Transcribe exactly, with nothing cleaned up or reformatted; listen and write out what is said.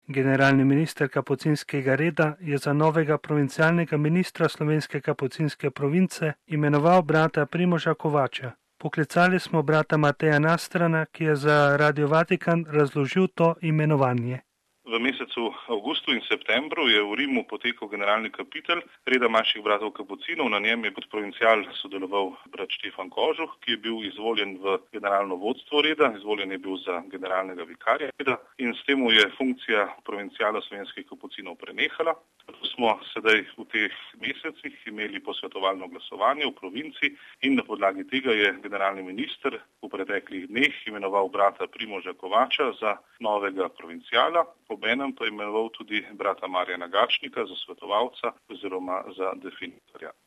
Generalni minister Kapucinskega reda je za novega provincialnega ministra Slovenske kapucinske province imenoval brata Primoža Kovača. Poklicali smo brata Mateja Nastrana, ki je za Radio Vatikan razložil to imenovanje. V mesecu avgustu in septembru je v Rimu potekal generalni kapitel reda manjših bratov kapucinov. Na njem je kot provincial sodeloval brat Štefan Kožuh, ki je bil izvoljen v generalno vodstvo reda, izvoljen je bil za generalnega vikarja reda in s tem je funkcija provinciala slovenskih kapucinov prenehala. Zato smo sedaj v teh mesecih imeli posvetovalno glasovanje v provinci in na podlagi tega je generalni minister v preteklih dneh imenoval brata Primoža Kovača za novega provinciala. Obenem pa je imenoval tudi brata Marjana Gačnika za svetovalca oziroma za definitorja.